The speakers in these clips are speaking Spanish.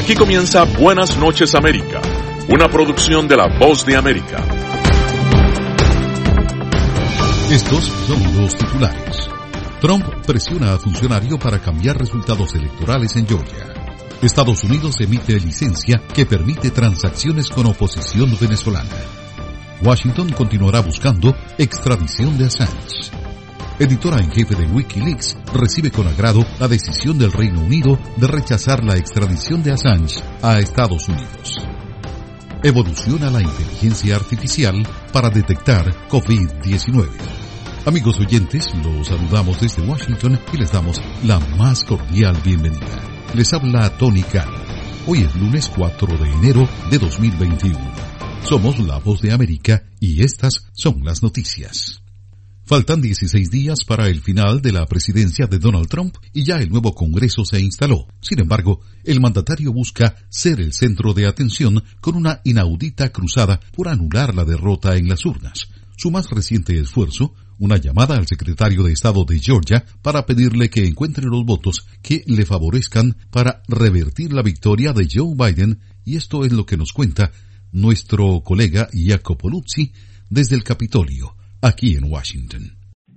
Aquí comienza Buenas noches América, una producción de La Voz de América. Estos son los titulares. Trump presiona a funcionario para cambiar resultados electorales en Georgia. Estados Unidos emite licencia que permite transacciones con oposición venezolana. Washington continuará buscando extradición de Assange. Editora en jefe de Wikileaks recibe con agrado la decisión del Reino Unido de rechazar la extradición de Assange a Estados Unidos. Evoluciona la inteligencia artificial para detectar COVID-19. Amigos oyentes, los saludamos desde Washington y les damos la más cordial bienvenida. Les habla Tony Cano. Hoy es lunes 4 de enero de 2021. Somos La Voz de América y estas son las noticias. Faltan 16 días para el final de la presidencia de Donald Trump y ya el nuevo Congreso se instaló. Sin embargo, el mandatario busca ser el centro de atención con una inaudita cruzada por anular la derrota en las urnas. Su más reciente esfuerzo, una llamada al secretario de Estado de Georgia para pedirle que encuentre los votos que le favorezcan para revertir la victoria de Joe Biden, y esto es lo que nos cuenta nuestro colega Jacopo Luzzi desde el Capitolio, aquí en Washington.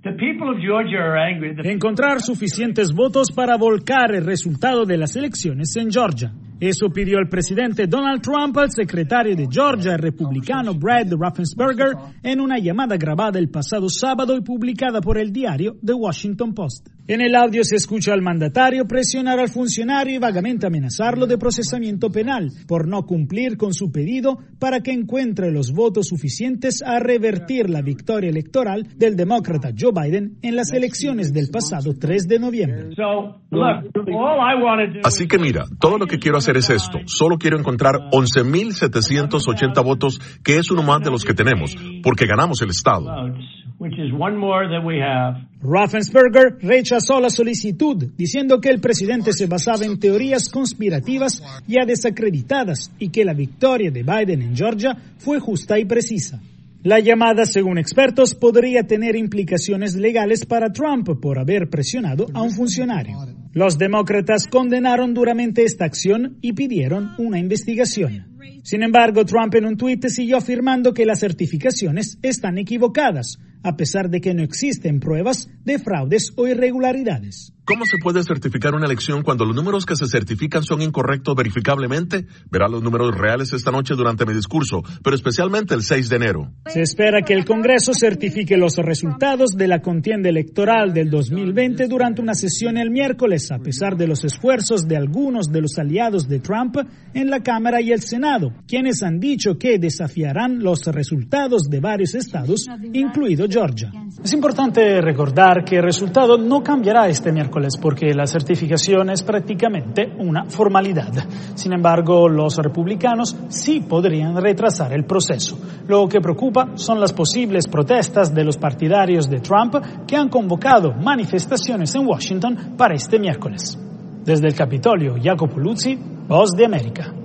Encontrar suficientes votos para volcar el resultado de las elecciones en Georgia. Eso pidió el presidente Donald Trump al secretario de Georgia, el republicano Brad Raffensperger, en una llamada grabada el pasado sábado y publicada por el diario The Washington Post. En el audio se escucha al mandatario presionar al funcionario y vagamente amenazarlo de procesamiento penal por no cumplir con su pedido para que encuentre los votos suficientes a revertir la victoria electoral del demócrata Joe Biden en las elecciones del pasado 3 de noviembre. Así que mira, todo lo que quiero hacer es esto. Solo quiero encontrar 11,780 votos, que es uno más de los que tenemos, porque ganamos el estado. Raffensperger rechazó la solicitud, diciendo que el presidente se basaba en teorías conspirativas ya desacreditadas y que la victoria de Biden en Georgia fue justa y precisa. La llamada, según expertos, podría tener implicaciones legales para Trump por haber presionado a un funcionario. Los demócratas condenaron duramente esta acción y pidieron una investigación. Sin embargo, Trump en un tuit siguió afirmando que las certificaciones están equivocadas, a pesar de que no existen pruebas de fraudes o irregularidades. ¿Cómo se puede certificar una elección cuando los números que se certifican son incorrectos verificablemente? Verá los números reales esta noche durante mi discurso, pero especialmente el 6 de enero. Se espera que el Congreso certifique los resultados de la contienda electoral del 2020 durante una sesión el miércoles, a pesar de los esfuerzos de algunos de los aliados de Trump en la Cámara y el Senado, quienes han dicho que desafiarán los resultados de varios estados, incluido Georgia. Es importante recordar que el resultado no cambiará este miércoles porque la certificación es prácticamente una formalidad. Sin embargo, los republicanos sí podrían retrasar el proceso. Lo que preocupa son las posibles protestas de los partidarios de Trump que han convocado manifestaciones en Washington para este miércoles. Desde el Capitolio, Jacopo Luzzi, Voz de América.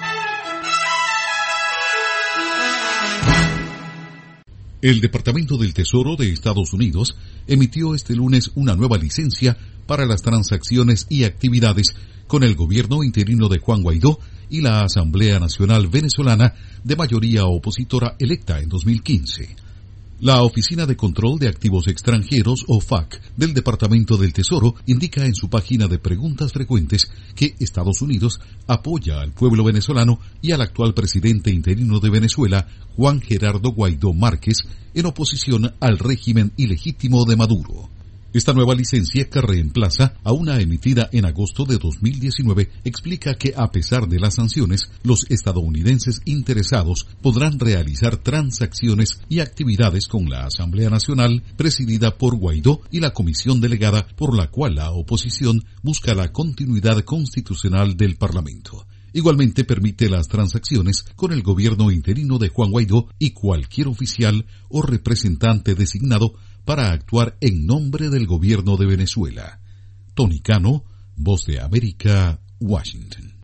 El Departamento del Tesoro de Estados Unidos emitió este lunes una nueva licencia para las transacciones y actividades con el gobierno interino de Juan Guaidó y la Asamblea Nacional Venezolana de mayoría opositora electa en 2015. La Oficina de Control de Activos Extranjeros, OFAC, del Departamento del Tesoro indica en su página de preguntas frecuentes que Estados Unidos apoya al pueblo venezolano y al actual presidente interino de Venezuela, Juan Gerardo Guaidó Márquez, en oposición al régimen ilegítimo de Maduro. Esta nueva licencia, que reemplaza a una emitida en agosto de 2019, explica que a pesar de las sanciones, los estadounidenses interesados podrán realizar transacciones y actividades con la Asamblea Nacional presidida por Guaidó y la comisión delegada por la cual la oposición busca la continuidad constitucional del Parlamento. Igualmente permite las transacciones con el gobierno interino de Juan Guaidó y cualquier oficial o representante designado para actuar en nombre del gobierno de Venezuela. Tony Cano, Voz de América, Washington.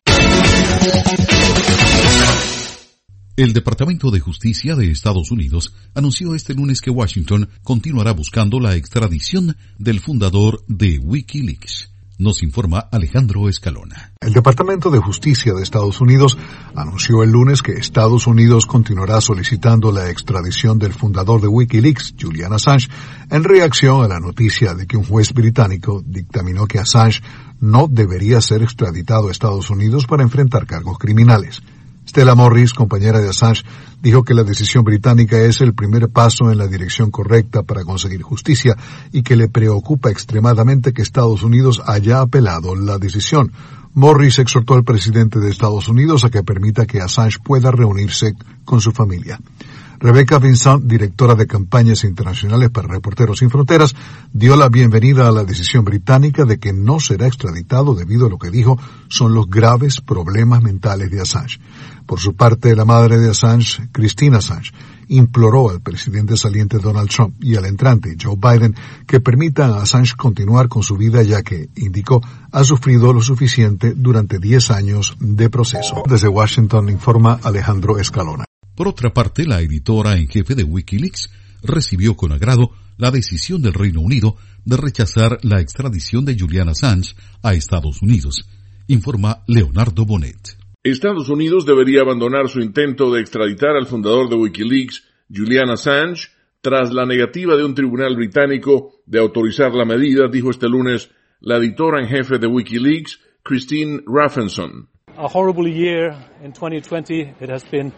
El Departamento de Justicia de Estados Unidos anunció este lunes que Washington continuará buscando la extradición del fundador de Wikileaks. Nos informa Alejandro Escalona. El Departamento de Justicia de Estados Unidos anunció el lunes que Estados Unidos continuará solicitando la extradición del fundador de Wikileaks, Julian Assange, en reacción a la noticia de que un juez británico dictaminó que Assange no debería ser extraditado a Estados Unidos para enfrentar cargos criminales. Stella Morris, compañera de Assange, dijo que la decisión británica es el primer paso en la dirección correcta para conseguir justicia y que le preocupa extremadamente que Estados Unidos haya apelado la decisión. Morris exhortó al presidente de Estados Unidos a que permita que Assange pueda reunirse con su familia. Rebecca Vincent, directora de campañas internacionales para Reporteros Sin Fronteras, dio la bienvenida a la decisión británica de que no será extraditado debido a lo que dijo son los graves problemas mentales de Assange. Por su parte, la madre de Assange, Christine Assange, imploró al presidente saliente Donald Trump y al entrante Joe Biden que permitan a Assange continuar con su vida ya que, indicó, ha sufrido lo suficiente durante 10 años de proceso. Desde Washington informa Alejandro Escalona. Por otra parte, la editora en jefe de Wikileaks recibió con agrado la decisión del Reino Unido de rechazar la extradición de Julian Assange a Estados Unidos, informa Leonardo Bonet. Estados Unidos debería abandonar su intento de extraditar al fundador de Wikileaks, Julian Assange, tras la negativa de un tribunal británico de autorizar la medida, dijo este lunes la editora en jefe de Wikileaks, Christine Rafenson. A horrible year in 2020. It has been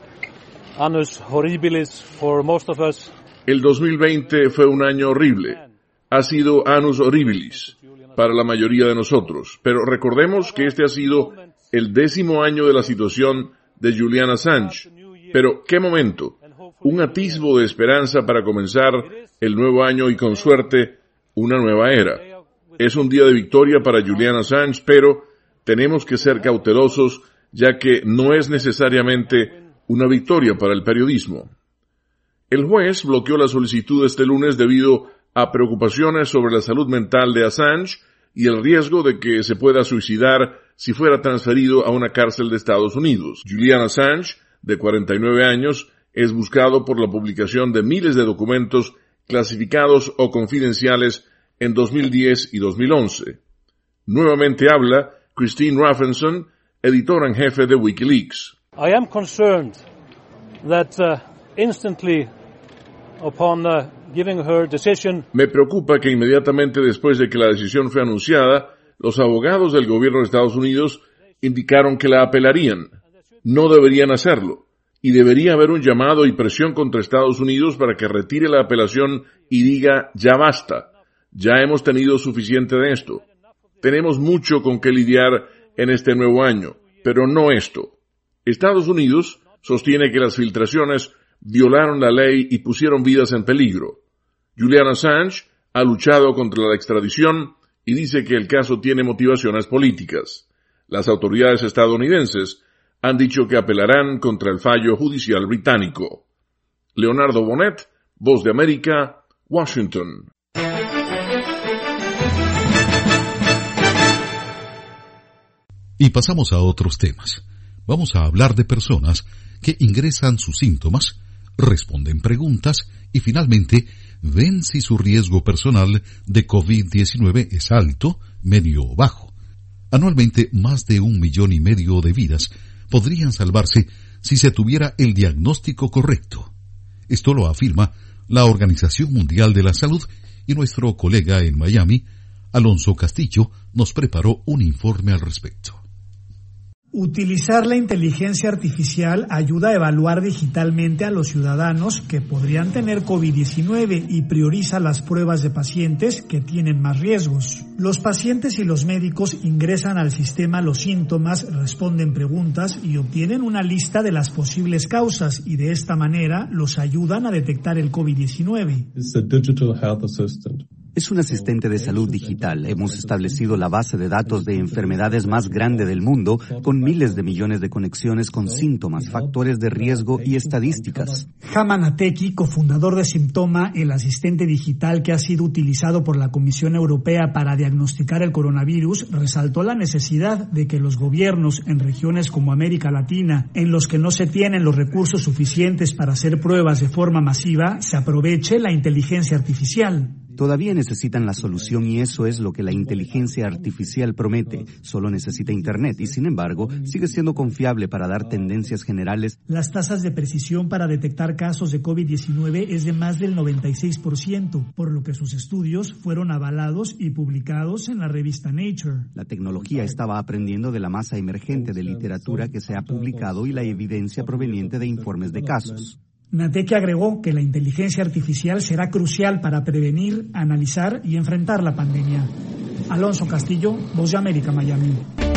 annus horribilis for most of us. El 2020 fue un año horrible. Ha sido annus horribilis para la mayoría de nosotros. Pero recordemos que este ha sido el 10º año de la situación de Julian Assange. Pero, ¿qué momento? Un atisbo de esperanza para comenzar el nuevo año y, con suerte, una nueva era. Es un día de victoria para Julian Assange, pero tenemos que ser cautelosos, ya que no es necesariamente una victoria para el periodismo. El juez bloqueó la solicitud este lunes debido a preocupaciones sobre la salud mental de Assange y el riesgo de que se pueda suicidar si fuera transferido a una cárcel de Estados Unidos. Julian Assange, de 49 años, es buscado por la publicación de miles de documentos clasificados o confidenciales en 2010 y 2011. Nuevamente habla Christine Rafenson, editora en jefe de Wikileaks. I am concerned that instantly upon giving her decision. Me preocupa que inmediatamente después de que la decisión fue anunciada, los abogados del gobierno de Estados Unidos indicaron que la apelarían. No deberían hacerlo. Y debería haber un llamado y presión contra Estados Unidos para que retire la apelación y diga, ya basta. Ya hemos tenido suficiente de esto. Tenemos mucho con qué lidiar en este nuevo año, pero no esto. Estados Unidos sostiene que las filtraciones violaron la ley y pusieron vidas en peligro. Julian Assange ha luchado contra la extradición y dice que el caso tiene motivaciones políticas. Las autoridades estadounidenses han dicho que apelarán contra el fallo judicial británico. Leonardo Bonet, Voz de América, Washington. Y pasamos a otros temas. Vamos a hablar de personas que ingresan sus síntomas, responden preguntas y finalmente ven si su riesgo personal de COVID-19 es alto, medio o bajo. Anualmente, más de 1,5 millones de vidas podrían salvarse si se tuviera el diagnóstico correcto. Esto lo afirma la Organización Mundial de la Salud y nuestro colega en Miami, Alonso Castillo, nos preparó un informe al respecto. Utilizar la inteligencia artificial ayuda a evaluar digitalmente a los ciudadanos que podrían tener COVID-19 y prioriza las pruebas de pacientes que tienen más riesgos. Los pacientes y los médicos ingresan al sistema los síntomas, responden preguntas y obtienen una lista de las posibles causas y de esta manera los ayudan a detectar el COVID-19. Es un asistente de salud digital. Hemos establecido la base de datos de enfermedades más grande del mundo, con miles de millones de conexiones con síntomas, factores de riesgo y estadísticas. Haman Ateki, cofundador de Symptoma, el asistente digital que ha sido utilizado por la Comisión Europea para diagnosticar el coronavirus, resaltó la necesidad de que los gobiernos en regiones como América Latina, en los que no se tienen los recursos suficientes para hacer pruebas de forma masiva, se aproveche la inteligencia artificial. Todavía necesitan la solución y eso es lo que la inteligencia artificial promete. Solo necesita Internet y, sin embargo, sigue siendo confiable para dar tendencias generales. Las tasas de precisión para detectar casos de COVID-19 es de más del 96%, por lo que sus estudios fueron avalados y publicados en la revista Nature. La tecnología estaba aprendiendo de la masa emergente de literatura que se ha publicado y la evidencia proveniente de informes de casos. Nateke agregó que la inteligencia artificial será crucial para prevenir, analizar y enfrentar la pandemia. Alonso Castillo, Voz de América, Miami.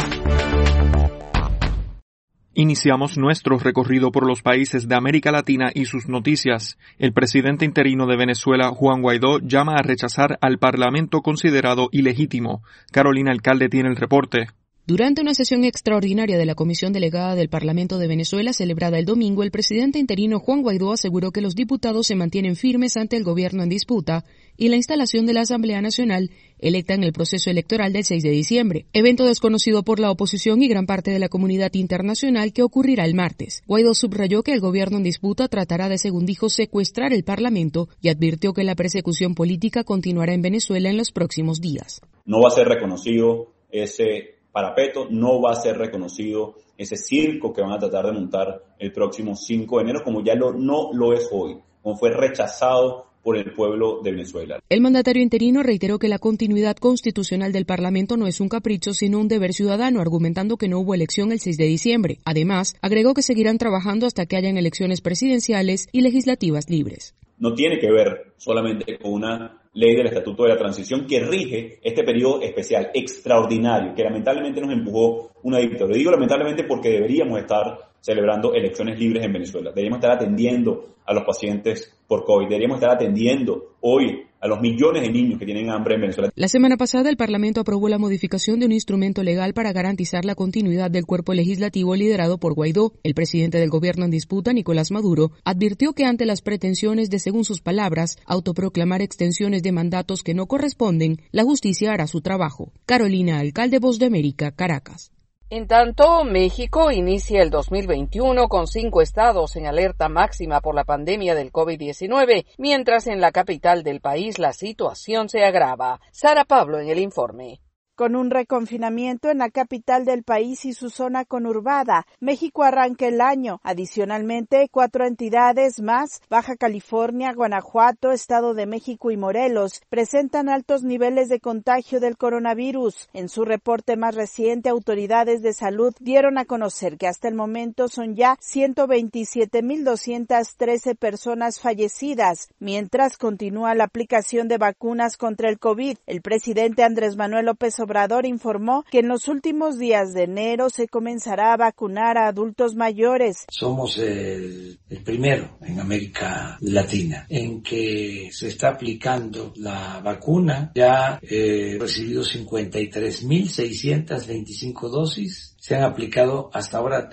Iniciamos nuestro recorrido por los países de América Latina y sus noticias. El presidente interino de Venezuela, Juan Guaidó, llama a rechazar al Parlamento considerado ilegítimo. Carolina Alcalde tiene el reporte. Durante una sesión extraordinaria de la Comisión Delegada del Parlamento de Venezuela celebrada el domingo, el presidente interino Juan Guaidó aseguró que los diputados se mantienen firmes ante el gobierno en disputa y la instalación de la Asamblea Nacional electa en el proceso electoral del 6 de diciembre, evento desconocido por la oposición y gran parte de la comunidad internacional que ocurrirá el martes. Guaidó subrayó que el gobierno en disputa tratará de, según dijo, secuestrar el Parlamento y advirtió que la persecución política continuará en Venezuela en los próximos días. No va a ser reconocido ese parapeto, no va a ser reconocido ese circo que van a tratar de montar el próximo 5 de enero, como ya no lo es hoy, como fue rechazado por el pueblo de Venezuela. El mandatario interino reiteró que la continuidad constitucional del Parlamento no es un capricho, sino un deber ciudadano, argumentando que no hubo elección el 6 de diciembre. Además, agregó que seguirán trabajando hasta que hayan elecciones presidenciales y legislativas libres. No tiene que ver solamente con una ley del Estatuto de la Transición que rige este periodo especial, extraordinario, que lamentablemente nos empujó una dictadura. Digo lamentablemente porque deberíamos estar celebrando elecciones libres en Venezuela. Deberíamos estar atendiendo a los pacientes por COVID. Deberíamos estar atendiendo hoy a los millones de niños que tienen hambre en Venezuela. La semana pasada, el Parlamento aprobó la modificación de un instrumento legal para garantizar la continuidad del cuerpo legislativo liderado por Guaidó. El presidente del gobierno en disputa, Nicolás Maduro, advirtió que ante las pretensiones de, según sus palabras, autoproclamar extensiones de mandatos que no corresponden, la justicia hará su trabajo. Carolina Alcalde, Voz de América, Caracas. En tanto, México inicia el 2021 con 5 estados en alerta máxima por la pandemia del COVID-19, mientras en la capital del país la situación se agrava. Sara Pablo en el informe. Con un reconfinamiento en la capital del país y su zona conurbada, México arranca el año. Adicionalmente, 4 entidades más, Baja California, Guanajuato, Estado de México y Morelos, presentan altos niveles de contagio del coronavirus. En su reporte más reciente, autoridades de salud dieron a conocer que hasta el momento son ya 127,213 personas fallecidas, mientras continúa la aplicación de vacunas contra el COVID. El presidente Andrés Manuel López Obrador informó que en los últimos días de enero se comenzará a vacunar a adultos mayores. Somos el primero en América Latina en que se está aplicando la vacuna. Ya he recibido 53,625 dosis. Se han aplicado hasta ahora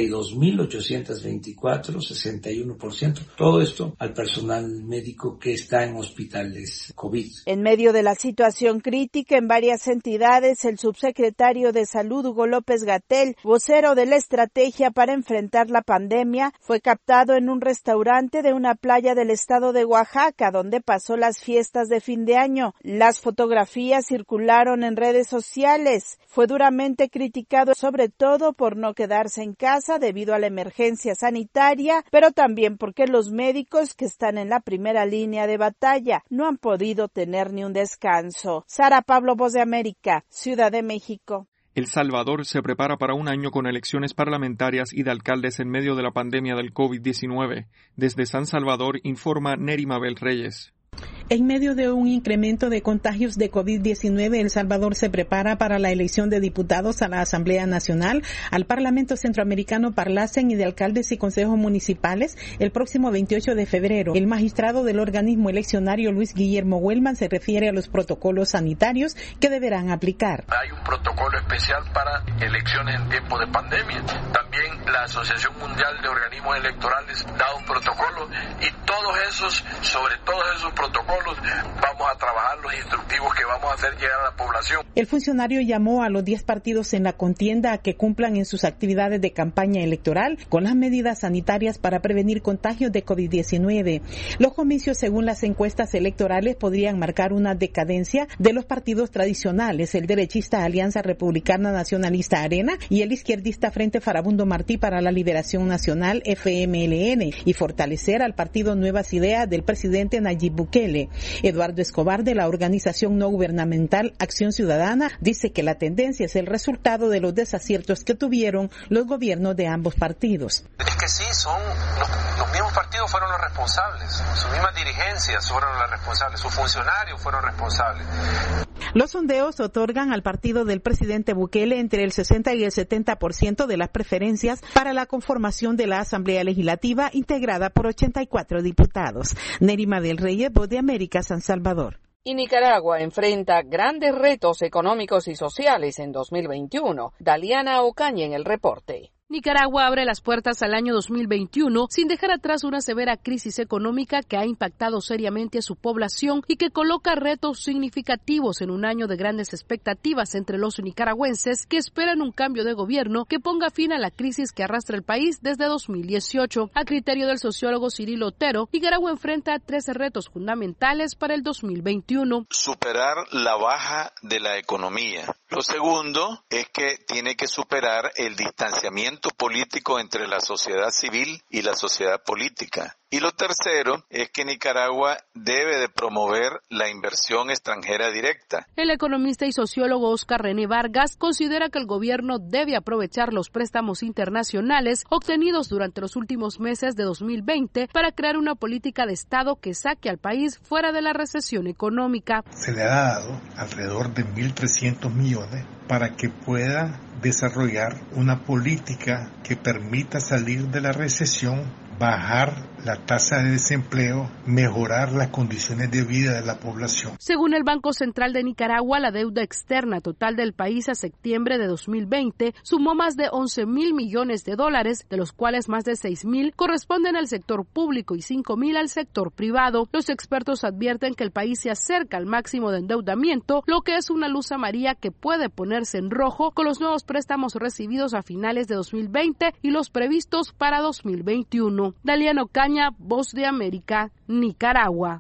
32,824, 61%. Todo esto al personal médico que está en hospitales COVID. En medio de la situación crítica en varias entidades, el subsecretario de Salud, Hugo López-Gatell, vocero de la estrategia para enfrentar la pandemia, fue captado en un restaurante de una playa del estado de Oaxaca, donde pasó las fiestas de fin de año. Las fotografías circularon en redes sociales. Fue duramente criticado, sobre todo por no quedarse en casa debido a la emergencia sanitaria, pero también porque los médicos que están en la primera línea de batalla no han podido tener ni un descanso. Sara Pablo, Voz de América, Ciudad de México. El Salvador se prepara para un año con elecciones parlamentarias y de alcaldes en medio de la pandemia del COVID-19. Desde San Salvador informa Neri Mabel Reyes. En medio de un incremento de contagios de COVID-19, El Salvador se prepara para la elección de diputados a la Asamblea Nacional, al Parlamento Centroamericano Parlacen y de alcaldes y consejos municipales el próximo 28 de febrero. El magistrado del organismo eleccionario, Luis Guillermo Huelman, se refiere a los protocolos sanitarios que deberán aplicar. Hay un protocolo especial para elecciones en tiempo de pandemia. También también la Asociación Mundial de Organismos Electorales da un protocolo y sobre todos esos protocolos vamos a trabajar los instructivos que vamos a hacer llegar a la población. El funcionario llamó a los 10 partidos en la contienda a que cumplan en sus actividades de campaña electoral con las medidas sanitarias para prevenir contagios de COVID-19. Los comicios, según las encuestas electorales, podrían marcar una decadencia de los partidos tradicionales, el derechista Alianza Republicana Nacionalista Arena y el izquierdista Frente Farabundo Martí para la Liberación Nacional FMLN, y fortalecer al partido Nuevas Ideas del presidente Nayib Bukele. Eduardo Escobar, de la organización no gubernamental Acción Ciudadana, dice que la tendencia es el resultado de los desaciertos que tuvieron los gobiernos de ambos partidos. Es que sí, son los mismos partidos fueron los responsables, sus mismas dirigencias fueron las responsables, sus funcionarios fueron responsables. Los sondeos otorgan al partido del presidente Bukele entre el 60 y el 70% de las preferencias para la conformación de la Asamblea Legislativa integrada por 84 diputados. Nerima del Reyes, Voz de América, San Salvador. Y Nicaragua enfrenta grandes retos económicos y sociales en 2021. Daliana Ocaña en el reporte. Nicaragua abre las puertas al año 2021 sin dejar atrás una severa crisis económica que ha impactado seriamente a su población y que coloca retos significativos en un año de grandes expectativas entre los nicaragüenses que esperan un cambio de gobierno que ponga fin a la crisis que arrastra el país desde 2018. A criterio del sociólogo Cirilo Otero, Nicaragua enfrenta 13 retos fundamentales para el 2021. Superar la baja de la economía. Lo segundo es que tiene que superar el distanciamiento político entre la sociedad civil y la sociedad política. Y lo tercero es que Nicaragua debe de promover la inversión extranjera directa. El economista y sociólogo Oscar René Vargas considera que el gobierno debe aprovechar los préstamos internacionales obtenidos durante los últimos meses de 2020 para crear una política de Estado que saque al país fuera de la recesión económica. Se le ha dado alrededor de 1.300 millones para que pueda desarrollar una política que permita salir de la recesión, bajar la tasa de desempleo, mejorar las condiciones de vida de la población. Según el Banco Central de Nicaragua, la deuda externa total del país a septiembre de 2020 sumó más de 11.000 millones de dólares, de los cuales más de 6.000 corresponden al sector público y 5.000 al sector privado. Los expertos advierten que el país se acerca al máximo de endeudamiento, lo que es una luz amarilla que puede ponerse en rojo con los nuevos préstamos recibidos a finales de 2020 y los previstos para 2021. Daliana Ocaña, Voz de América, Nicaragua.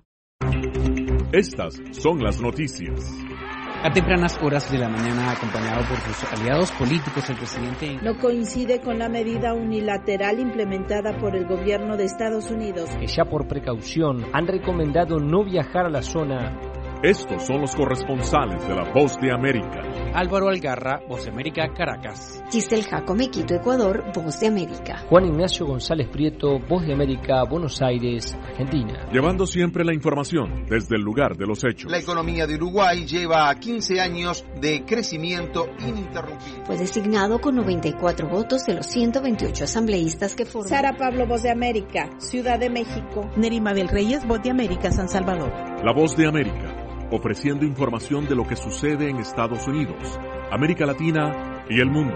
Estas son las noticias. A tempranas horas de la mañana, acompañado por sus aliados políticos, el presidente no coincide con la medida unilateral implementada por el gobierno de Estados Unidos, que ya por precaución han recomendado no viajar a la zona. Estos son los corresponsales de la Voz de América. Álvaro Algarra, Voz de América, Caracas. Giselle Jacome, Quito, Ecuador, Voz de América. Juan Ignacio González Prieto, Voz de América, Buenos Aires, Argentina. Llevando siempre la información desde el lugar de los hechos. La economía de Uruguay lleva 15 años de crecimiento ininterrumpido. Fue designado con 94 votos de los 128 asambleístas que forman. Sara Pablo, Voz de América, Ciudad de México. Nerima del Reyes, Voz de América, San Salvador. La Voz de América, ofreciendo información de lo que sucede en Estados Unidos, América Latina y el mundo.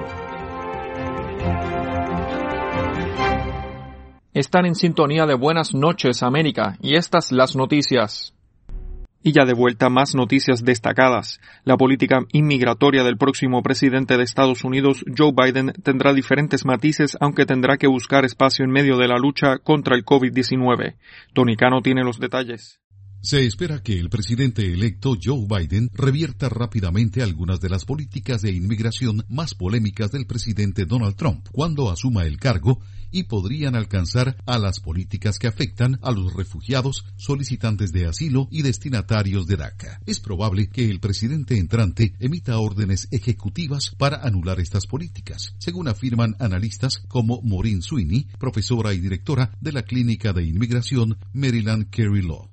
Están en sintonía de Buenas Noches, América, y estas las noticias. Y ya de vuelta, más noticias destacadas. La política inmigratoria del próximo presidente de Estados Unidos, Joe Biden, tendrá diferentes matices, aunque tendrá que buscar espacio en medio de la lucha contra el COVID-19. Tony Cano tiene los detalles. Se espera que el presidente electo Joe Biden revierta rápidamente algunas de las políticas de inmigración más polémicas del presidente Donald Trump cuando asuma el cargo y podrían alcanzar a las políticas que afectan a los refugiados, solicitantes de asilo y destinatarios de DACA. Es probable que el presidente entrante emita órdenes ejecutivas para anular estas políticas, según afirman analistas como Maureen Sweeney, profesora y directora de la Clínica de Inmigración Maryland Carey Law.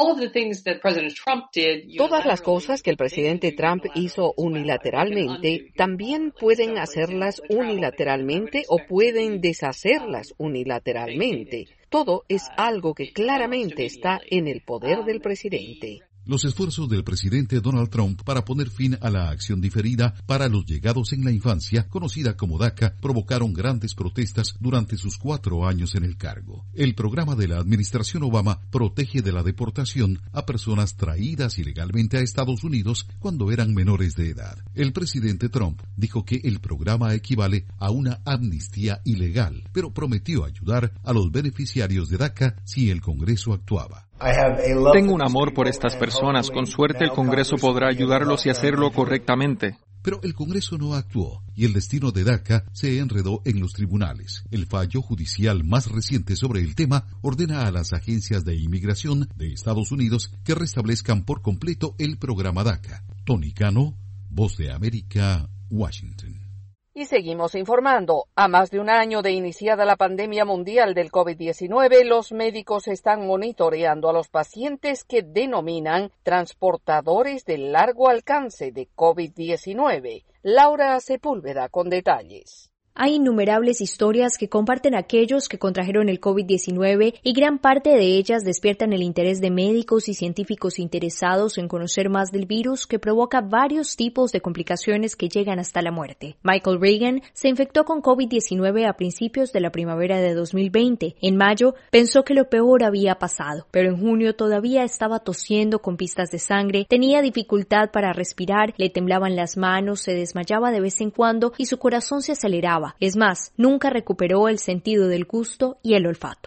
Todas las cosas que el presidente Trump hizo unilateralmente, también pueden hacerlas unilateralmente o pueden deshacerlas unilateralmente. Todo es algo que claramente está en el poder del presidente. Los esfuerzos del presidente Donald Trump para poner fin a la acción diferida para los llegados en la infancia, conocida como DACA, provocaron grandes protestas durante sus 4 años en el cargo. El programa de la administración Obama protege de la deportación a personas traídas ilegalmente a Estados Unidos cuando eran menores de edad. El presidente Trump dijo que el programa equivale a una amnistía ilegal, pero prometió ayudar a los beneficiarios de DACA si el Congreso actuaba. Tengo un amor por estas personas. Con suerte el Congreso podrá ayudarlos y hacerlo correctamente. Pero el Congreso no actuó y el destino de DACA se enredó en los tribunales. El fallo judicial más reciente sobre el tema ordena a las agencias de inmigración de Estados Unidos que restablezcan por completo el programa DACA. Tony Cano, Voz de América, Washington. Y seguimos informando. A más de un año de iniciada la pandemia mundial del COVID-19, los médicos están monitoreando a los pacientes que denominan transportadores de largo alcance de COVID-19. Laura Sepúlveda con detalles. Hay innumerables historias que comparten aquellos que contrajeron el COVID-19 y gran parte de ellas despiertan el interés de médicos y científicos interesados en conocer más del virus que provoca varios tipos de complicaciones que llegan hasta la muerte. Michael Reagan se infectó con COVID-19 a principios de la primavera de 2020. En mayo pensó que lo peor había pasado, pero en junio todavía estaba tosiendo con pistas de sangre, tenía dificultad para respirar, le temblaban las manos, se desmayaba de vez en cuando y su corazón se aceleraba. Es más, nunca recuperó el sentido del gusto y el olfato.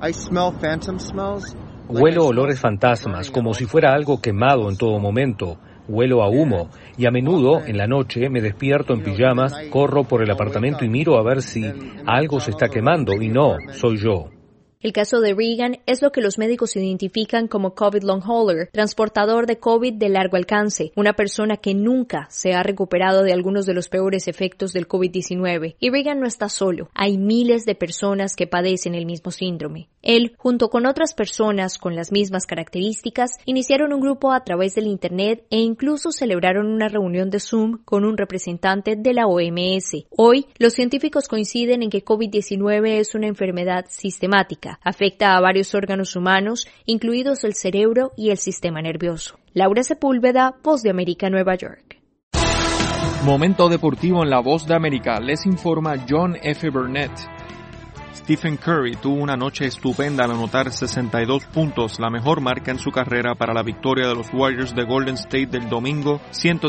Huelo olores fantasmas, como si fuera algo quemado en todo momento. Huelo a humo y a menudo, en la noche, me despierto en pijamas, corro por el apartamento y miro a ver si algo se está quemando y no, soy yo. El caso de Reagan es lo que los médicos identifican como COVID long hauler, transportador de COVID de largo alcance, una persona que nunca se ha recuperado de algunos de los peores efectos del COVID-19. Y Reagan no está solo, hay miles de personas que padecen el mismo síndrome. Él, junto con otras personas con las mismas características, iniciaron un grupo a través del Internet e incluso celebraron una reunión de Zoom con un representante de la OMS. Hoy, los científicos coinciden en que COVID-19 es una enfermedad sistemática. Afecta a varios órganos humanos, incluidos el cerebro y el sistema nervioso. Laura Sepúlveda, Voz de América, Nueva York. Momento deportivo en la Voz de América. Les informa John F. Burnett. Stephen Curry tuvo una noche estupenda al anotar 62 puntos, la mejor marca en su carrera para la victoria de los Warriors de Golden State del domingo,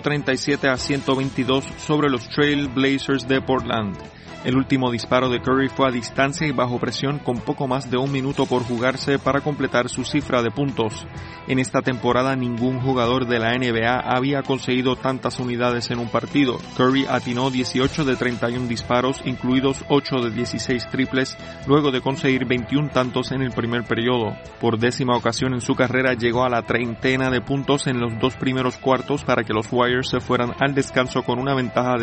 137-122 sobre los Trail Blazers de Portland. El último disparo de Curry fue a distancia y bajo presión con poco más de 1 minuto por jugarse para completar su cifra de puntos. En esta temporada ningún jugador de la NBA había conseguido tantas unidades en un partido. Curry atinó 18 de 31 disparos, incluidos 8 de 16 triples, luego de conseguir 21 tantos en el primer periodo. Por 10ª ocasión en su carrera llegó a la 30 de puntos en los 2 primeros cuartos para que los Warriors se fueran al descanso con una ventaja de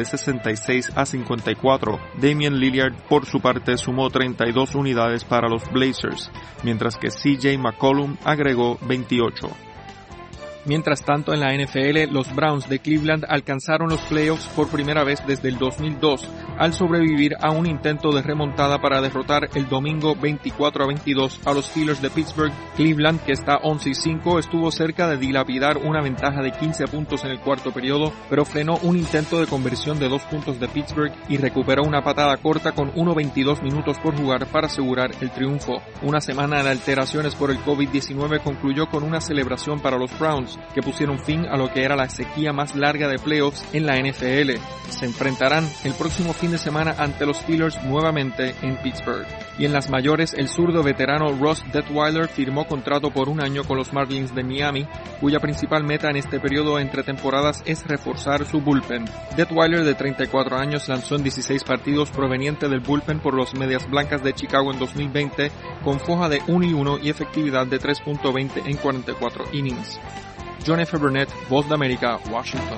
66-54. Damian Lillard, por su parte, sumó 32 unidades para los Blazers, mientras que CJ McCollum agregó 28. Mientras tanto, en la NFL, los Browns de Cleveland alcanzaron los playoffs por primera vez desde el 2002, al sobrevivir a un intento de remontada para derrotar el domingo 24-22 a los Steelers de Pittsburgh. Cleveland, que está 11-5, estuvo cerca de dilapidar una ventaja de 15 puntos en el cuarto periodo, pero frenó un intento de conversión de 2 puntos de Pittsburgh y recuperó una patada corta con 1:22 minutos por jugar para asegurar el triunfo. Una semana de alteraciones por el COVID-19 concluyó con una celebración para los Browns, que pusieron fin a lo que era la sequía más larga de playoffs en la NFL. Se enfrentarán el próximo fin de semana ante los Steelers nuevamente en Pittsburgh. Y en las mayores, el zurdo veterano Ross Detweiler firmó contrato por 1 año con los Marlins de Miami, cuya principal meta en este periodo entre temporadas es reforzar su bullpen. Detweiler, de 34 años, lanzó en 16 partidos proveniente del bullpen por los Medias Blancas de Chicago en 2020, con foja de 1-1 y efectividad de 3.20 en 44 innings. John F. Burnett, Voz de América, Washington.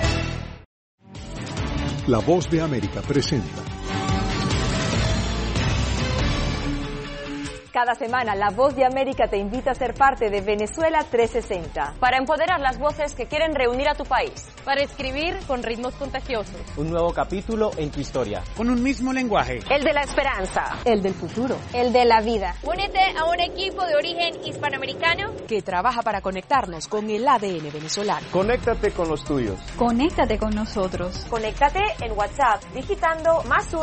La Voz de América presenta. Cada semana, La Voz de América te invita a ser parte de Venezuela 360. Para empoderar las voces que quieren reunir a tu país. Para escribir con ritmos contagiosos. Un nuevo capítulo en tu historia. Con un mismo lenguaje. El de la esperanza. El del futuro. El de la vida. Únete a un equipo de origen hispanoamericano que trabaja para conectarnos con el ADN venezolano. Conéctate con los tuyos. Conéctate con nosotros. Conéctate en WhatsApp digitando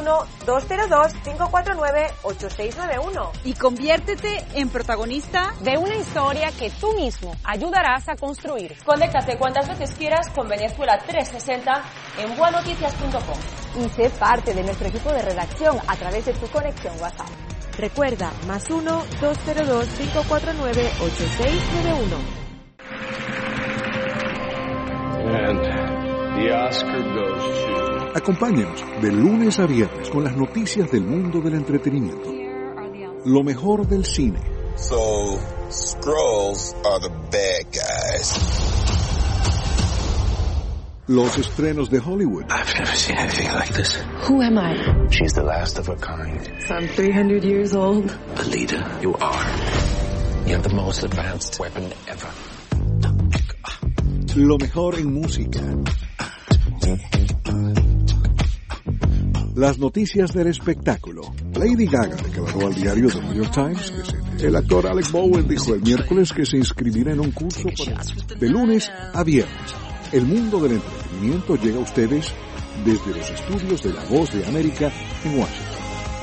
+1-202-549-8691. Y conviértete en protagonista de una historia que tú mismo ayudarás a construir. Conéctate cuantas veces quieras con Venezuela 360 en buenoticias.com. Y sé parte de nuestro equipo de redacción a través de tu conexión WhatsApp. Recuerda, +1-202-549-8691. And the Oscar goes to... Acompáñenos de lunes a viernes con las noticias del mundo del entretenimiento. Lo mejor del cine. So, Skrulls are the bad guys. Los estrenos de Hollywood. I've never seen anything like this. Who am I? She's the last of her kind. So I'm 300 years old. A leader, you are. You have the most advanced weapon ever. Lo mejor en música. Las noticias del espectáculo. Lady Gaga declaró al diario The New York Times que el actor Alec Baldwin dijo el miércoles que se inscribirá en un curso de lunes a viernes. El mundo del entretenimiento llega a ustedes desde los estudios de La Voz de América en Washington.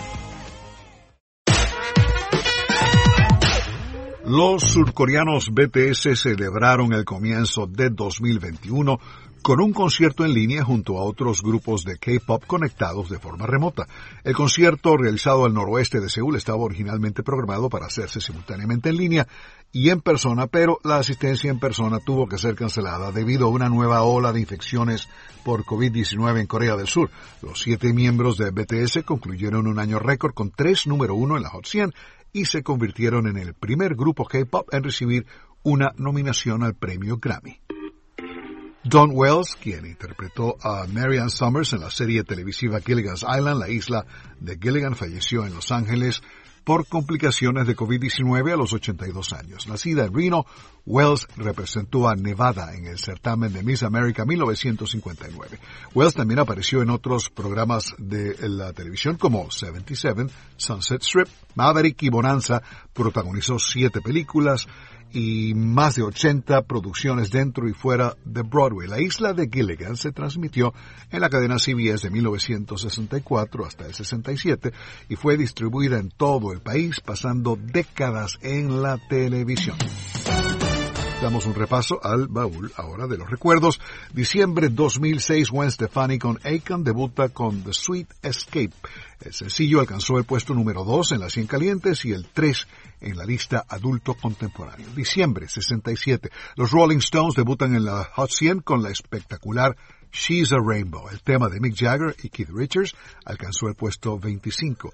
Los surcoreanos BTS celebraron el comienzo de 2021 con un concierto en línea junto a otros grupos de K-pop conectados de forma remota. El concierto, realizado al noroeste de Seúl, estaba originalmente programado para hacerse simultáneamente en línea y en persona, pero la asistencia en persona tuvo que ser cancelada debido a una nueva ola de infecciones por COVID-19 en Corea del Sur. Los 7 miembros de BTS concluyeron un año récord con 3 número 1 en la Hot 100 y se convirtieron en el primer grupo K-pop en recibir una nominación al premio Grammy. Don Wells, quien interpretó a Marianne Summers en la serie televisiva Gilligan's Island, la isla de Gilligan, falleció en Los Ángeles por complicaciones de COVID-19 a los 82 años. Nacida en Reno, Wells representó a Nevada en el certamen de Miss America 1959. Wells también apareció en otros programas de la televisión como 77, Sunset Strip, Maverick y Bonanza. Protagonizó 7 películas y más de 80 producciones dentro y fuera de Broadway. La isla de Gilligan se transmitió en la cadena CBS de 1964 hasta el 67 y fue distribuida en todo el país, pasando décadas en la televisión. Damos un repaso al baúl ahora de los recuerdos. Diciembre 2006, Gwen Stefani con Akon debuta con The Sweet Escape. El sencillo alcanzó el puesto número 2 en las 100 calientes y el 3 en la lista adulto contemporáneo. Diciembre 67, los Rolling Stones debutan en la Hot 100 con la espectacular She's a Rainbow. El tema de Mick Jagger y Keith Richards alcanzó el puesto 25.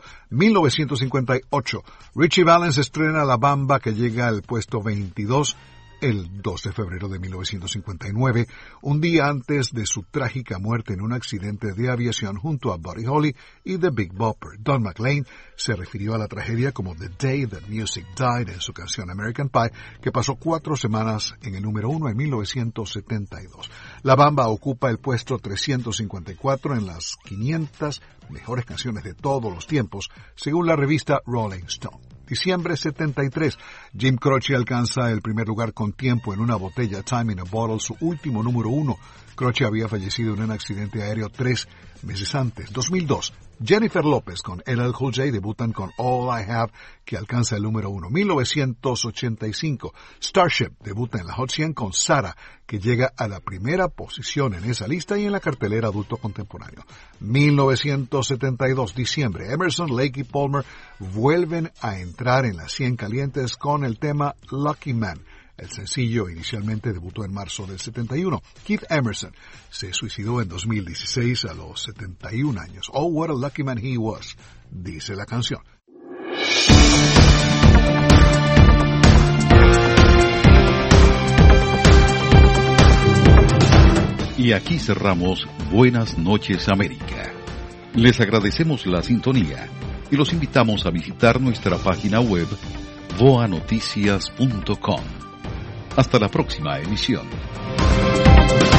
1958, Richie Valens estrena La Bamba, que llega al puesto 22 el 2 de febrero de 1959, un día antes de su trágica muerte en un accidente de aviación junto a Buddy Holly y The Big Bopper. Don McLean se refirió a la tragedia como The Day That Music Died en su canción American Pie, que pasó 4 semanas en el número 1 en 1972. La Bamba ocupa el puesto 354 en las 500 mejores canciones de todos los tiempos, según la revista Rolling Stone. Diciembre 73, Jim Croce alcanza el primer lugar con Tiempo en una botella, Time in a Bottle, su último número 1. Croce había fallecido en un accidente aéreo 3 meses antes. 2002, Jennifer López con LL Cool J debutan con All I Have, que alcanza el número 1. 1985, Starship debuta en la Hot 100 con Sara, que llega a la primera posición en esa lista y en la cartelera adulto contemporáneo. 1972, diciembre, Emerson, Lake y Palmer vuelven a entrar en las 100 calientes con el tema Lucky Man. El sencillo inicialmente debutó en marzo del 71. Keith Emerson se suicidó en 2016 a los 71 años. Oh, what a lucky man he was, dice la canción. Y aquí cerramos Buenas noches América. Les agradecemos la sintonía. y los invitamos a visitar nuestra página web voanoticias.com. Hasta la próxima emisión.